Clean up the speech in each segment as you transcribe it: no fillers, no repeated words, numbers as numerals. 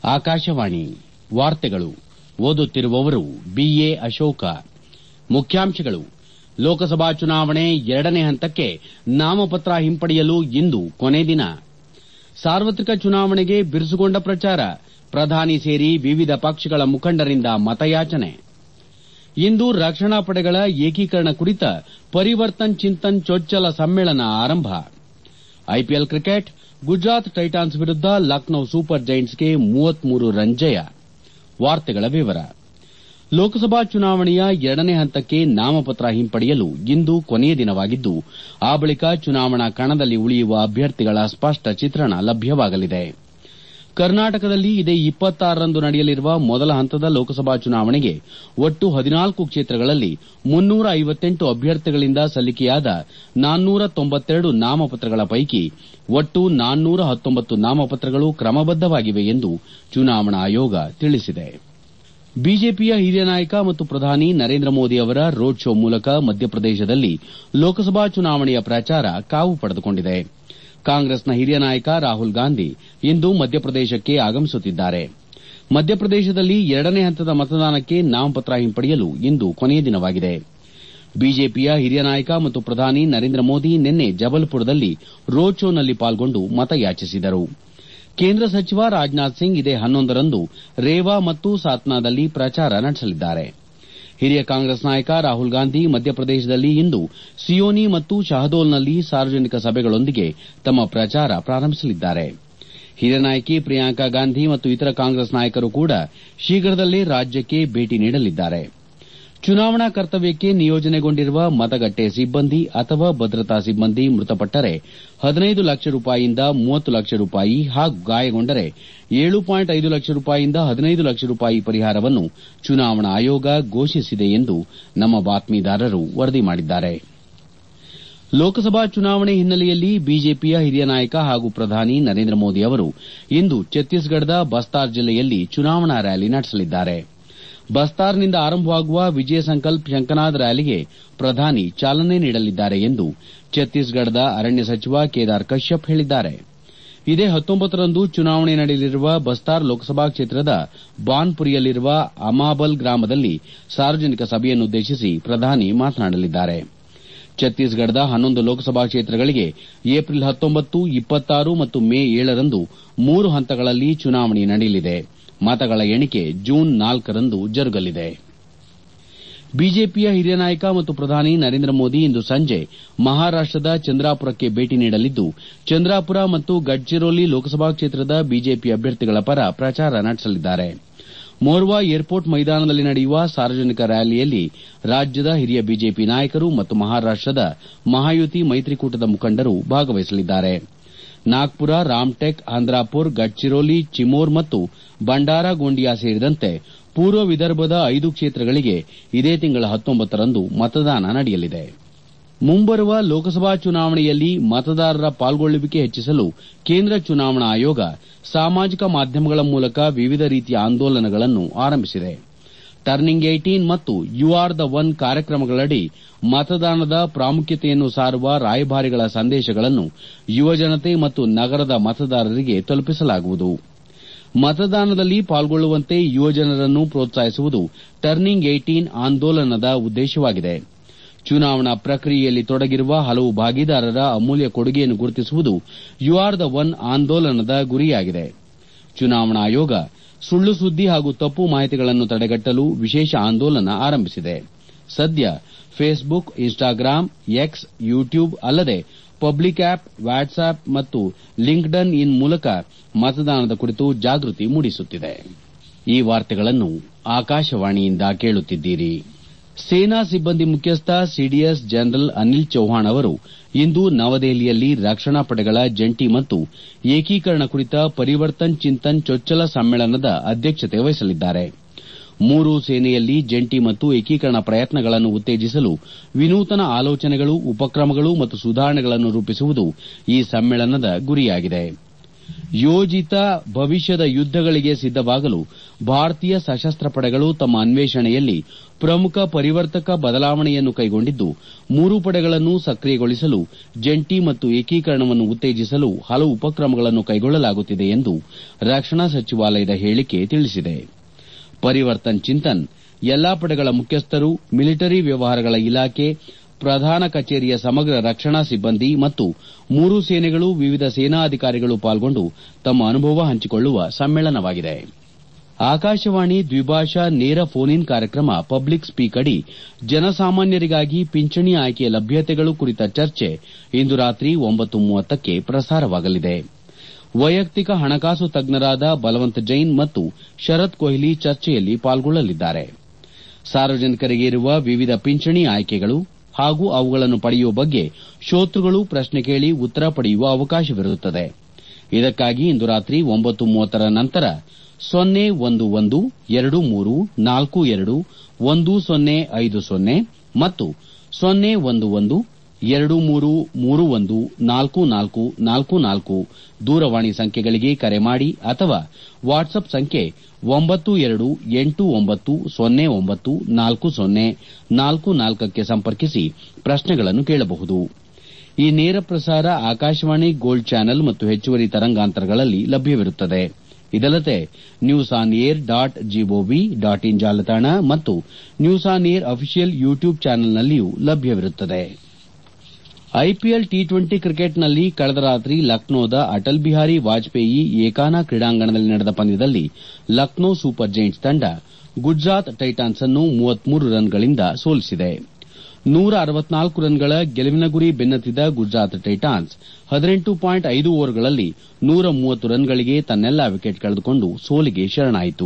ಆಕಾಶವಾಣಿ ವಾರ್ತೆಗಳು ಓದುತ್ತಿರುವವರು ಬಿಎ ಅಶೋಕ. ಮುಖ್ಯಾಂಶಗಳು: ಲೋಕಸಭಾ ಚುನಾವಣೆ ಎರಡನೇ ಹಂತಕ್ಕೆ ನಾಮಪತ್ರ ಹಿಂಪಡೆಯಲು ಇಂದು ಕೊನೆ ದಿನ. ಸಾರ್ವತ್ರಿಕ ಚುನಾವಣೆಗೆ ಬಿರುಸುಗೊಂಡ ಪ್ರಚಾರ. ಪ್ರಧಾನಿ ಸೇರಿ ವಿವಿಧ ಪಕ್ಷಗಳ ಮುಖಂಡರಿಂದ ಮತಯಾಚನೆ. ಇಂದು ರಕ್ಷಣಾ ಪಡೆಗಳ ಏಕೀಕರಣ ಕುರಿತ ಪರಿವರ್ತನ್ ಚಿಂತನ್ ಚೊಚ್ಚಲ ಸಮ್ಮೇಳನ ಆರಂಭ. ಐಪಿಎಲ್ ಕ್ರಿಕೆಟ್, ಗುಜರಾತ್ ಟೈಟಾನ್ಸ್ ವಿರುದ್ಧ ಲಕ್ನೋ ಸೂಪರ್ ಜೈಂಟ್ಸ್ಗೆ 33 ರನ್ ಜಯ. ಲೋಕಸಭಾ ಚುನಾವಣೆಯ ಎರಡನೇ ಹಂತಕ್ಕೆ ನಾಮಪತ್ರ ಹಿಂಪಡೆಯಲು ಇಂದು ಕೊನೆಯ ದಿನವಾಗಿದ್ದು, ಆ ಬಳಿಕ ಚುನಾವಣಾ ಕಣದಲ್ಲಿ ಉಳಿಯುವ ಅಭ್ಯರ್ಥಿಗಳ ಸ್ಪಷ್ಟ ಚಿತ್ರಣ ಲಭ್ಯವಾಗಲಿದೆ. ಕರ್ನಾಟಕದಲ್ಲಿ ಇದೇ 26ರಂದು ನಡೆಯಲಿರುವ ಮೊದಲ ಹಂತದ ಲೋಕಸಭಾ ಚುನಾವಣೆಗೆ ಒಟ್ಟು 14 ಕ್ಷೇತ್ರಗಳಲ್ಲಿ 358 ಅಭ್ಯರ್ಥಿಗಳಿಂದ ಸಲ್ಲಿಕೆಯಾದ 492 ನಾಮಪತ್ರಗಳ ಪೈಕಿ ಒಟ್ಟು 419 ನಾಮಪತ್ರಗಳು ಕ್ರಮಬದ್ದವಾಗಿವೆ ಎಂದು ಚುನಾವಣಾ ಆಯೋಗ ತಿಳಿಸಿದೆ. ಬಿಜೆಪಿಯ ಹಿರಿಯ ನಾಯಕ ಮತ್ತು ಪ್ರಧಾನಿ ನರೇಂದ್ರ ಮೋದಿ ಅವರ ರೋಡ್ ಶೋ ಮೂಲಕ ಮಧ್ಯಪ್ರದೇಶದಲ್ಲಿ ಲೋಕಸಭಾ ಚುನಾವಣೆಯ ಪ್ರಚಾರ ಕಾವು ಪಡೆದುಕೊಂಡಿದೆ. ಕಾಂಗ್ರೆಸ್ನ ಹಿರಿಯ ನಾಯಕ ರಾಹುಲ್ ಗಾಂಧಿ ಇಂದು ಮಧ್ಯಪ್ರದೇಶಕ್ಕೆ ಆಗಮಿಸುತ್ತಿದ್ದಾರೆ. ಮಧ್ಯಪ್ರದೇಶದಲ್ಲಿ ಎರಡನೇ ಹಂತದ ಮತದಾನಕ್ಕೆ ನಾಮಪತ್ರ ಹಿಂಪಡೆಯಲು ಇಂದು ಕೊನೆಯ ದಿನವಾಗಿದೆ. ಬಿಜೆಪಿಯ ಹಿರಿಯ ನಾಯಕ ಮತ್ತು ಪ್ರಧಾನಿ ನರೇಂದ್ರ ಮೋದಿ ನಿನ್ನೆ ಜಬಲ್ಪುರದಲ್ಲಿ ರೋಡ್ ಶೋನಲ್ಲಿ ಪಾಲ್ಗೊಂಡು ಮತಯಾಚಿಸಿದರು. ಕೇಂದ್ರ ಸಚಿವ ರಾಜನಾಥ್ ಸಿಂಗ್ ಇದೇ 11ರಂದು ರೇವಾ ಮತ್ತು ಸಾತ್ನಾದಲ್ಲಿ ಪ್ರಚಾರ ನಡೆಸಲಿದ್ದಾರೆ. ಹಿರಿಯ ಕಾಂಗ್ರೆಸ್ ನಾಯಕ ರಾಹುಲ್ ಗಾಂಧಿ ಮಧ್ಯಪ್ರದೇಶದಲ್ಲಿ ಇಂದು ಸಿಯೋನಿ ಮತ್ತು ಶಹದೋಲ್ನಲ್ಲಿ ಸಾರ್ವಜನಿಕ ಸಭೆಗಳೊಂದಿಗೆ ತಮ್ಮ ಪ್ರಚಾರ ಪ್ರಾರಂಭಿಸಲಿದ್ದಾರೆ. ಹಿರಿಯ ನಾಯಕಿ ಪ್ರಿಯಾಂಕಾ ಗಾಂಧಿ ಮತ್ತು ಇತರ ಕಾಂಗ್ರೆಸ್ ನಾಯಕರು ಕೂಡ ಶೀಘ್ರದಲ್ಲೇ ರಾಜ್ಯಕ್ಕೆ ಭೇಟಿ ನೀಡಲಿದ್ದಾರೆ. ಚುನಾವಣಾ ಕರ್ತವ್ಯಕ್ಕೆ ನಿಯೋಜನೆಗೊಂಡಿರುವ ಮತಗಟ್ಟೆ ಸಿಬ್ಬಂದಿ ಅಥವಾ ಭದ್ರತಾ ಸಿಬ್ಬಂದಿ ಮೃತಪಟ್ಟರೆ 15 ಲಕ್ಷ ರೂಪಾಯಿಯಿಂದ 30 ಲಕ್ಷ ರೂಪಾಯಿ ಹಾಗೂ ಗಾಯಗೊಂಡರೆ 7.5 ಲಕ್ಷ ರೂಪಾಯಿಯಿಂದ 15 ಲಕ್ಷ ರೂಪಾಯಿ ಪರಿಹಾರವನ್ನು ಚುನಾವಣಾ ಆಯೋಗ ಘೋಷಿಸಿದೆ ಎಂದು ನಮ್ಮ ಬಾತ್ಮೀದಾರರು ವರದಿ ಮಾಡಿದ್ದಾರೆ. ಲೋಕಸಭಾ ಚುನಾವಣೆ ಹಿನ್ನೆಲೆಯಲ್ಲಿ ಬಿಜೆಪಿಯ ಹಿರಿಯ ನಾಯಕ ಹಾಗೂ ಪ್ರಧಾನಿ ನರೇಂದ್ರ ಮೋದಿ ಅವರು ಇಂದು ಛತ್ತೀಸ್ಗಢದ ಬಸ್ತಾರ್ ಜಿಲ್ಲೆಯಲ್ಲಿ ಚುನಾವಣಾ ರ್ಯಾಲಿ ನಡೆಸಲಿದ್ದಾರೆ. ಬಸ್ತಾರ್ನಿಂದ ಆರಂಭವಾಗುವ ವಿಜಯ ಸಂಕಲ್ಪ ಶಂಖನಾದ್ ರ್ಯಾಲಿಗೆ ಪ್ರಧಾನಿ ಚಾಲನೆ ನೀಡಲಿದ್ದಾರೆ ಎಂದು ಛತ್ತೀಸ್ಗಢದ ಅರಣ್ಯ ಸಚಿವ ಕೇದಾರ್ ಕಶ್ಯಪ್ ಹೇಳಿದ್ದಾರೆ. ಇದೇ 19ರಂದು ಚುನಾವಣೆ ನಡೆಯಲಿರುವ ಬಸ್ತಾರ್ ಲೋಕಸಭಾ ಕ್ಷೇತ್ರದ ಬಾನ್ಪುರಿಯಲ್ಲಿರುವ ಅಮಾಬಲ್ ಗ್ರಾಮದಲ್ಲಿ ಸಾರ್ವಜನಿಕ ಸಭೆಯನ್ನುದ್ದೇಶಿಸಿ ಪ್ರಧಾನಿ ಮಾತನಾಡಲಿದ್ದಾರೆ. ಛತ್ತೀಸ್ಗಢದ 11 ಲೋಕಸಭಾ ಕ್ಷೇತ್ರಗಳಿಗೆ ಏಪ್ರಿಲ್ 19, 26 ಮತ್ತು ಮೇ 7ರಂದು 3 ಹಂತಗಳಲ್ಲಿ ಚುನಾವಣೆ ನಡೆಯಲಿದೆ. ಮತಗಳ ಎಣಿಕೆ ಜೂನ್ 4ರಂದು ಜರುಗಲಿದೆ. ಬಿಜೆಪಿಯ ಹಿರಿಯ ನಾಯಕ ಮತ್ತು ಪ್ರಧಾನಿ ನರೇಂದ್ರ ಮೋದಿ ಇಂದು ಸಂಜೆ ಮಹಾರಾಷ್ಟದ ಚಂದ್ರಾಪುರಕ್ಕೆ ಭೇಟಿ ನೀಡಲಿದ್ದು, ಚಂದ್ರಾಪುರ ಮತ್ತು ಗಡ್ಚಿರೋಲಿ ಲೋಕಸಭಾ ಕ್ಷೇತ್ರದ ಬಿಜೆಪಿ ಅಭ್ಯರ್ಥಿಗಳ ಪರ ಪ್ರಚಾರ ನಡೆಸಲಿದ್ದಾರೆ. ಮೋರ್ವಾ ಏರ್ಪೋರ್ಟ್ ಮೈದಾನದಲ್ಲಿ ನಡೆಯುವ ಸಾರ್ವಜನಿಕ ರ್ಯಾಲಿಯಲ್ಲಿ ರಾಜ್ಯದ ಹಿರಿಯ ಬಿಜೆಪಿ ನಾಯಕರು ಮತ್ತು ಮಹಾರಾಷ್ಟದ ಮಹಾಯುತಿ ಮೈತ್ರಿಕೂಟದ ಮುಖಂಡರು ಭಾಗವಹಿಸಲಿದ್ದಾರೆ. ನಾಗ್ಪುರ, ರಾಮ್ಟೆಕ್, ಹಂದ್ರಾಪುರ್, ಗಡ್ಚಿರೋಲಿ, ಚಿಮೋರ್ ಮತ್ತು ಬಂಡಾರಾ ಗೋಂಡಿಯಾ ಸೇರಿದಂತೆ ಪೂರ್ವ ವಿದರ್ಭದ 5 ಕ್ಷೇತ್ರಗಳಿಗೆ ಇದೇ ತಿಂಗಳ 19ರಂದು ಮತದಾನ ನಡೆಯಲಿದೆ. ಮುಂಬರುವ ಲೋಕಸಭಾ ಚುನಾವಣೆಯಲ್ಲಿ ಮತದಾರರ ಪಾಲ್ಗೊಳ್ಳುವಿಕೆ ಹೆಚ್ಚಿಸಲು ಕೇಂದ್ರ ಚುನಾವಣಾ ಆಯೋಗ ಸಾಮಾಜಿಕ ಮಾಧ್ಯಮಗಳ ಮೂಲಕ ವಿವಿಧ ರೀತಿಯ ಆಂದೋಲನಗಳನ್ನು ಆರಂಭಿಸಿದೆ. ಟರ್ನಿಂಗ್ 18 ಮತ್ತು ಯು ಆರ್ ದ ಒನ್ ಕಾರ್ಯಕ್ರಮಗಳಡಿ ಮತದಾನದ ಪ್ರಾಮುಖ್ಯತೆಯನ್ನು ಸಾರುವ ರಾಯಭಾರಿಗಳ ಸಂದೇಶಗಳನ್ನು ಯುವಜನತೆ ಮತ್ತು ನಗರದ ಮತದಾರರಿಗೆ ತಲುಪಿಸಲಾಗುವುದು. ಮತದಾನದಲ್ಲಿ ಪಾಲ್ಗೊಳ್ಳುವಂತೆ ಯುವಜನರನ್ನು ಪ್ರೋತ್ಸಾಹಿಸುವುದು ಟರ್ನಿಂಗ್ 18 ಆಂದೋಲನದ ಉದ್ದೇಶವಾಗಿದೆ. ಚುನಾವಣಾ ಪ್ರಕ್ರಿಯೆಯಲ್ಲಿ ತೊಡಗಿರುವ ಹಲವು ಭಾಗಿದಾರರ ಅಮೂಲ್ಯ ಕೊಡುಗೆಯನ್ನು ಗುರುತಿಸುವುದು ಯು ಆರ್ ದ ಒನ್ ಆಂದೋಲನದ ಗುರಿಯಾಗಿದೆ. ಚುನಾವಣಾ ಆಯೋಗ ಸುಳ್ಳು ಸುದ್ದಿ ಹಾಗೂ ತಪ್ಪು ಮಾಹಿತಿಗಳನ್ನು ತಡೆಗಟ್ಟಲು ವಿಶೇಷ ಆಂದೋಲನ ಆರಂಭಿಸಿದೆ. ಸದ್ಯ ಫೇಸ್ಬುಕ್, ಇನ್ಸ್ಟಾಗ್ರಾಂ, ಎಕ್ಸ್, ಯೂಟ್ಯೂಬ್ ಅಲ್ಲದೆ ಪಬ್ಲಿಕ್ ಆಪ್, ವಾಟ್ಸ್ಆಪ್ ಮತ್ತು ಲಿಂಕ್ಡ್ಇನ್ ಮೂಲಕ ಮತದಾನದ ಕುರಿತು ಜಾಗೃತಿ ಮೂಡಿಸುತ್ತಿದೆ. ಈ ವಾರ್ತೆಗಳನ್ನು ಆಕಾಶವಾಣಿಯಿಂದ ಕೇಳುತ್ತಿದ್ದೀರಿ. ಸೇನಾ ಸಿಬ್ಬಂದಿ ಮುಖ್ಯಸ್ಥ ಸಿಡಿಎಸ್ ಜನರಲ್ ಅನಿಲ್ ಚೌಹಾಣ್ ಅವರು ಇಂದು ನವದೆಹಲಿಯಲ್ಲಿ ರಕ್ಷಣಾ ಪಡೆಗಳ ಜಂಟಿ ಮತ್ತು ಏಕೀಕರಣ ಕುರಿತ ಪರಿವರ್ತನ್ ಚಿಂತನ್ ಚೊಚ್ಚಲ ಸಮ್ಮೇಳನದ ಅಧ್ಯಕ್ಷತೆ ವಹಿಸಲಿದ್ದಾರೆ. 3 ಸೇನೆಯಲ್ಲಿ ಜಂಟಿ ಮತ್ತು ಏಕೀಕರಣ ಪ್ರಯತ್ನಗಳನ್ನು ಉತ್ತೇಜಿಸಲು ವಿನೂತನ ಆಲೋಚನೆಗಳು, ಉಪಕ್ರಮಗಳು ಮತ್ತು ಸುಧಾರಣೆಗಳನ್ನು ರೂಪಿಸುವುದು ಈ ಸಮ್ಮೇಳನದ ಗುರಿಯಾಗಿದೆ. ಯೋಜಿತ ಭವಿಷ್ಯದ ಯುದ್ದಗಳಿಗೆ ಸಿದ್ದವಾಗಲು ಭಾರತೀಯ ಸಶಸ್ತ್ರ ಪಡೆಗಳು ತಮ್ಮ ಅನ್ವೇಷಣೆಯಲ್ಲಿ ಪ್ರಮುಖ ಪರಿವರ್ತಕ ಬದಲಾವಣೆಯನ್ನು ಕೈಗೊಂಡಿದ್ದು, 3 ಪಡೆಗಳನ್ನು ಸಕ್ರಿಯಗೊಳಿಸಲು ಜಂಟಿ ಮತ್ತು ಏಕೀಕರಣವನ್ನು ಉತ್ತೇಜಿಸಲು ಹಲವು ಉಪಕ್ರಮಗಳನ್ನು ಕೈಗೊಳ್ಳಲಾಗುತ್ತಿದೆ ಎಂದು ರಕ್ಷಣಾ ಸಚಿವಾಲಯದ ಹೇಳಿಕೆ ತಿಳಿಸಿದೆ. ಪರಿವರ್ತನ್ ಚಿಂತನ್ ಎಲ್ಲಾ ಪಡೆಗಳ ಮುಖ್ಯಸ್ಥರು, ಮಿಲಿಟರಿ ವ್ಯವಹಾರಗಳ ಇಲಾಖೆ, ಪ್ರಧಾನ ಕಚೇರಿಯ ಸಮಗ್ರ ರಕ್ಷಣಾ ಸಿಬ್ಬಂದಿ ಮತ್ತು 3 ಸೇನೆಗಳು, ವಿವಿಧ ಸೇನಾ ಅಧಿಕಾರಿಗಳು ಪಾಲ್ಗೊಂಡು ತಮ್ಮ ಅನುಭವ ಹಂಚಿಕೊಳ್ಳುವ ಸಮ್ಮೇಳನವಾಗಿದೆ. ಆಕಾಶವಾಣಿ ದ್ವಿಭಾಷಾ ನೇರ ಫೋನ್ ಇನ್ ಕಾರ್ಯಕ್ರಮ ಪಬ್ಲಿಕ್ ಸ್ಪೀಕ್ ಅಡಿ ಜನಸಾಮಾನ್ಯರಿಗಾಗಿ ಪಿಂಚಣಿ ಆಯ್ಕೆಯ ಲಭ್ಯತೆಗಳು ಕುರಿತ ಚರ್ಚೆ ಇಂದು ರಾತ್ರಿ 9:30ಕ್ಕೆ ಪ್ರಸಾರವಾಗಲಿದೆ. ವೈಯಕ್ತಿಕ ಹಣಕಾಸು ತಜ್ಞರಾದ ಬಲವಂತ್ ಜೈನ್ ಮತ್ತು ಶರತ್ ಕೊಹ್ಲಿ ಚರ್ಚೆಯಲ್ಲಿ ಪಾಲ್ಗೊಳ್ಳಲಿದ್ದಾರೆ. ಸಾರ್ವಜನಿಕರಿಗೆ ಇರುವ ವಿವಿಧ ಪಿಂಚಣಿ ಆಯ್ಕೆಗಳು ಹಾಗೂ ಅವುಗಳನ್ನು ಪಡೆಯುವ ಬಗ್ಗೆ ಶ್ರೋತೃಗಳು ಪ್ರಶ್ನೆ ಕೇಳಿ ಉತ್ತರ ಪಡೆಯುವ ಅವಕಾಶವಿರುತ್ತದೆ. ಇದಕ್ಕಾಗಿ ಇಂದು ರಾತ್ರಿ 9:30ರ ನಂತರ 011-2342-1050 ಮತ್ತು 011-2331-4444 ದೂರವಾಣಿ ಸಂಖ್ಯೆಗಳಿಗೆ ಕರೆ ಮಾಡಿ ಅಥವಾ ವಾಟ್ಸ್ಆಪ್ ಸಂಖ್ಯೆ 9289094044ಕ್ಕೆ ಸಂಪರ್ಕಿಸಿ ಪ್ರಶ್ನೆಗಳನ್ನು ಕೇಳಬಹುದು. ಈ ನೇರ ಪ್ರಸಾರ ಆಕಾಶವಾಣಿ ಗೋಲ್ಡ್ ಚಾನೆಲ್ ಮತ್ತು ಹೆಚ್ಚುವರಿ ತರಂಗಾಂತರಗಳಲ್ಲಿ ಲಭ್ಯವಿರುತ್ತದೆ. ಇದಲ್ಲದೆ ನ್ಯೂಸ್ ಆನ್ ಏರ್ .gov.in ಜಾಲತಾಣ ಮತ್ತು news on air official YouTube ಚಾನೆಲ್ನಲ್ಲಿಯೂ ಲಭ್ಯವಿರುತ್ತದೆ. ಐಪಿಎಲ್ ಟಿ20 ಕ್ರಿಕೆಟ್ನಲ್ಲಿ ಕಳೆದ ರಾತ್ರಿ ಲಕ್ನೋದ ಅಟಲ್ ಬಿಹಾರಿ ವಾಜಪೇಯಿ ಏಕಾನ ಕ್ರೀಡಾಂಗಣದಲ್ಲಿ ನಡೆದ ಪಂದ್ಯದಲ್ಲಿ ಲಕ್ನೋ ಸೂಪರ್ ಜೈಂಟ್ಸ್ ತಂಡ ಗುಜರಾತ್ ಟೈಟಾನ್ಸ್ ಅನ್ನು 33 ರನ್ಗಳಿಂದ ಸೋಲಿಸಿದೆ. 164 ರನ್ಗಳ ಗೆಲುವಿನ ಗುರಿ ಬೆನ್ನತ್ತಿದ ಗುಜರಾತ್ ಟೈಟಾನ್ಸ್ 18.5 ಓವರ್ಗಳಲ್ಲಿ 130 ರನ್ಗಳಿಗೆ ತನ್ನೆಲ್ಲಾ ವಿಕೆಟ್ ಕಳೆದುಕೊಂಡು ಸೋಲಿಗೆ ಶರಣಾಯಿತು.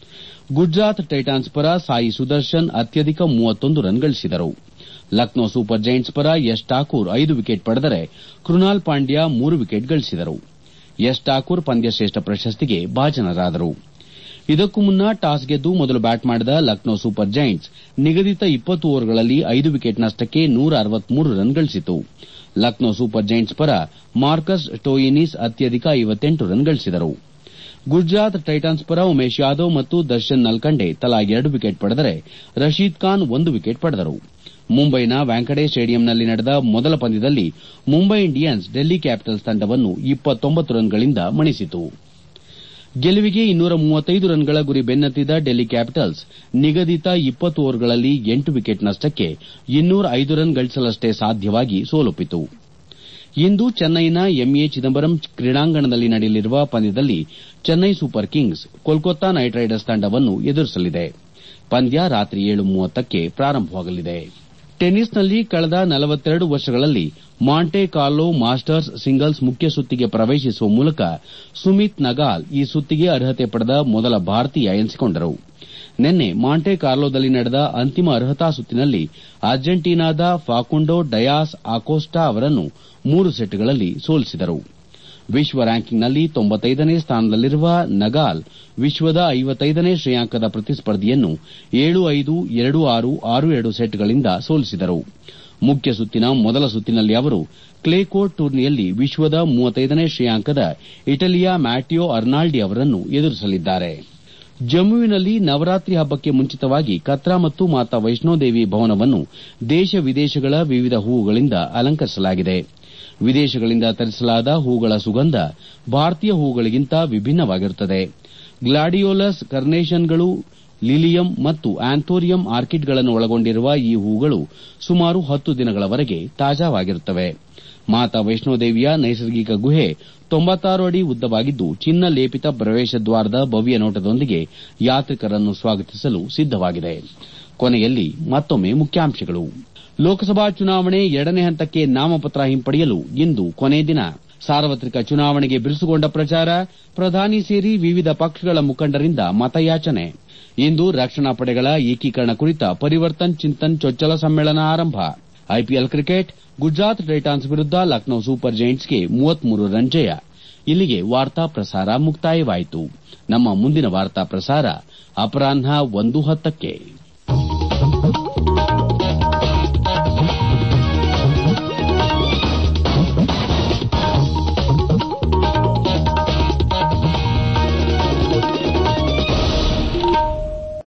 ಗುಜರಾತ್ ಟೈಟಾನ್ಸ್ ಪರ ಸಾಯಿ ಸುದರ್ಶನ್ ಅತ್ಯಧಿಕ 31 ರನ್ ಗಳಿಸಿದರು. ಲಕ್ನೋ ಸೂಪರ್ ಜೈಂಟ್ಸ್ ಪರ ಯಶ್ ಠಾಕೂರ್ 5 ವಿಕೆಟ್ ಪಡೆದರೆ ಕೃನಾಲ್ ಪಾಂಡ್ಯ 3 ವಿಕೆಟ್ ಗಳಿಸಿದರು. ಯಶ್ ಠಾಕೂರ್ ಪಂದ್ಯಶ್ರೇಷ್ಠ ಪ್ರಶಸ್ತಿಗೆ ಭಾಜನರಾದರು. ಇದಕ್ಕೂ ಮುನ್ನ ಟಾಸ್ ಗೆದ್ದು ಮೊದಲು ಬ್ಯಾಟ್ ಮಾಡಿದ ಲಕ್ನೋ ಸೂಪರ್ ಜೈಂಟ್ಸ್ ನಿಗದಿತ 20 ಓವರ್ಗಳಲ್ಲಿ 5 ವಿಕೆಟ್ ನಷ್ಟಕ್ಕೆ 163 ರನ್ ಗಳಿಸಿತು. ಲಕ್ನೋ ಸೂಪರ್ ಜೈಂಟ್ಸ್ ಪರ ಮಾರ್ಕಸ್ ಸ್ಟೋಯಿನಿಸ್ ಅತ್ಯಧಿಕ 58 ರನ್ ಗಳಿಸಿದರು. ಗುಜರಾತ್ ಟೈಟಾನ್ಸ್ ಪರ ಉಮೇಶ್ ಯಾದವ್ ಮತ್ತು ದರ್ಶನ್ ನಲ್ಕಂಡೆ ತಲಾ 2 ವಿಕೆಟ್ ಪಡೆದರೆ ರಶೀದ್ ಖಾನ್ 1 ವಿಕೆಟ್ ಪಡೆದರು. ಮುಂಬೈನ ವಾಂಖೆಡೆ ಸ್ಟೇಡಿಯಂನಲ್ಲಿ ನಡೆದ ಮೊದಲ ಪಂದ್ಯದಲ್ಲಿ ಮುಂಬೈ ಇಂಡಿಯನ್ಸ್ ಡೆಲ್ಲಿ ಕ್ಯಾಪಿಟಲ್ಸ್ ತಂಡವನ್ನು 29 ರನ್ಗಳಿಂದ ಮಣಿಸಿತು. ಗೆಲುವಿಗೆ 235 ರನ್ಗಳ ಗುರಿ ಬೆನ್ನತ್ತಿದ ಡೆಲ್ಲಿ ಕ್ಯಾಪಿಟಲ್ಸ್ ನಿಗದಿತ 20 ಓವರ್ಗಳಲ್ಲಿ 8 ವಿಕೆಟ್ ನಷ್ಟಕ್ಕೆ 205 ರನ್ ಗಳಿಸಲಷ್ಟೇ ಸಾಧ್ಯವಾಗಿ ಸೋಲೊಪ್ಪಿತು. ಇಂದು ಚೆನ್ನೈನ ಎಂಎ ಚಿದಂಬರಂ ಕ್ರೀಡಾಂಗಣದಲ್ಲಿ ನಡೆಯಲಿರುವ ಪಂದ್ಯದಲ್ಲಿ Chennai super kings Kolkata knight riders ತಂಡವನ್ನು ಎದುರಿಸಲಿದೆ. ಪಂದ್ಯ ರಾತ್ರಿ 7:30ಕ್ಕೆ ಪ್ರಾರಂಭವಾಗಲಿದೆ. ಟೆನ್ನಿಸ್ನಲ್ಲಿ ಕಳೆದ 42 ವರ್ಷಗಳಲ್ಲಿ ಮಾಂಟೆ ಕಾರ್ಲೋ ಮಾಸ್ಟರ್ಸ್ ಸಿಂಗಲ್ಸ್ ಮುಖ್ಯ ಸುತ್ತಿಗೆ ಪ್ರವೇಶಿಸುವ ಮೂಲಕ ಸುಮಿತ್ ನಗಾಲ್ ಈ ಸುತ್ತಿಗೆ ಅರ್ಹತೆ ಪಡೆದ ಮೊದಲ ಭಾರತೀಯ ಎನಿಸಿಕೊಂಡರು. ನಿನ್ನೆ ಮಾಂಟೆ ಕಾರ್ಲೋದಲ್ಲಿ ನಡೆದ ಅಂತಿಮ ಅರ್ಹತಾ ಸುತ್ತಿನಲ್ಲಿ ಅರ್ಜೆಂಟೀನಾದ ಫಾಕುಂಡೋ ಡಯಾಸ್ ಅಕೋಸ್ಟಾ ಅವರನ್ನು 3 ಸೆಟ್ಗಳಲ್ಲಿ ಸೋಲಿಸಿದರು. ವಿಶ್ವ ರ್ಯಾಂಕಿಂಗ್ನಲ್ಲಿ 95ನೇ ಸ್ಥಾನದಲ್ಲಿರುವ ನಗಾಲ್ ವಿಶ್ವದ 55ನೇ ಶ್ರೇಯಾಂಕದ ಪ್ರತಿಸ್ಪರ್ಧಿಯನ್ನು 7-5, 2-6, 6-2 ಸೆಟ್ಗಳಿಂದ ಸೋಲಿಸಿದರು. ಮುಖ್ಯ ಸುತ್ತಿನ ಮೊದಲ ಸುತ್ತಿನಲ್ಲಿ ಅವರು ಕ್ಲೇ ಕೋರ್ಟ್ ಟೂರ್ನಿಯಲ್ಲಿ ವಿಶ್ವದ 35ನೇ ಶ್ರೇಯಾಂಕದ ಇಟಲಿಯ ಮ್ಯಾಟಿಯೋ ಅರ್ನಾಲ್ಡಿ ಅವರನ್ನು ಎದುರಿಸಲಿದ್ದಾರೆ. ಜಮ್ಮುವಿನಲ್ಲಿ ನವರಾತ್ರಿ ಹಬ್ಬಕ್ಕೆ ಮುಂಚಿತವಾಗಿ ಕತ್ರಾ ಮತ್ತು ಮಾತಾ ವೈಷ್ಣೋದೇವಿ ಭವನವನ್ನು ದೇಶ ವಿದೇಶಗಳ ವಿವಿಧ ಹೂವುಗಳಿಂದ ಅಲಂಕರಿಸಲಾಗಿದೆ. ವಿದೇಶಗಳಿಂದ ತರಿಸಲಾದ ಹೂಗಳ ಸುಗಂಧ ಭಾರತೀಯ ಹೂಗಳಿಗಿಂತ ವಿಭಿನ್ನವಾಗಿರುತ್ತದೆ. ಗ್ಲಾಡಿಯೋಲಸ್ ಕರ್ನೇಷನ್ಗಳು, ಲಿಲಿಯಂ ಮತ್ತು ಆಂಥೋರಿಯಂ ಆರ್ಕಿಡ್ಗಳನ್ನು ಒಳಗೊಂಡಿರುವ ಈ ಹೂಗಳು ಸುಮಾರು 10 ದಿನಗಳವರೆಗೆ ತಾಜಾವಾಗಿರುತ್ತವೆ. ಮಾತಾ ವೈಷ್ಣೋದೇವಿಯ ನೈಸರ್ಗಿಕ ಗುಹೆ 96 ಅಡಿ ಉದ್ದವಾಗಿದ್ದು ಚಿನ್ನ ಲೇಪಿತ ಪ್ರವೇಶ ದ್ವಾರದ ಭವ್ಯ ನೋಟದೊಂದಿಗೆ ಯಾತ್ರಿಕರನ್ನು ಸ್ವಾಗತಿಸಲು ಸಿದ್ದವಾಗಿದೆ. ಕೊನೆಯಲ್ಲಿ ಮತ್ತೊಮ್ಮೆ ಮುಖ್ಯಾಂಶಗಳು. ಲೋಕಸಭಾ ಚುನಾವಣೆ 2ನೇ ಹಂತಕ್ಕೆ ನಾಮಪತ್ರ ಹಿಂಪಡೆಯಲು ಇಂದು ಕೊನೆ ದಿನ. ಸಾರ್ವತ್ರಿಕ ಚುನಾವಣೆಗೆ ಬಿರುಸುಗೊಂಡ ಪ್ರಚಾರ, ಪ್ರಧಾನಿ ಸೇರಿ ವಿವಿಧ ಪಕ್ಷಗಳ ಮುಖಂಡರಿಂದ ಮತಯಾಚನೆ. ಇಂದು ರಕ್ಷಣಾ ಪಡೆಗಳ ಏಕೀಕರಣ ಕುರಿತ ಪರಿವರ್ತನ್ ಚಿಂತನ್ ಚೊಚ್ಚಲ ಸಮ್ಮೇಳನ ಆರಂಭ. ಐಪಿಎಲ್ ಕ್ರಿಕೆಟ್ ಗುಜರಾತ್ ಟೈಟಾನ್ಸ್ ವಿರುದ್ಧ ಲಕ್ನೋ ಸೂಪರ್ ಜೈಂಟ್ಸ್ಗೆ 33 ರನ್ ಜಯ. ಇಲ್ಲಿಗೆ ವಾರ್ತಾ ಪ್ರಸಾರ ಮುಕ್ತಾಯವಾಯಿತು. ನಮ್ಮ ಮುಂದಿನ ವಾರ್ತಾ ಪ್ರಸಾರ ಅಪರಾಹ್ನ 1:10ಕ್ಕೆ.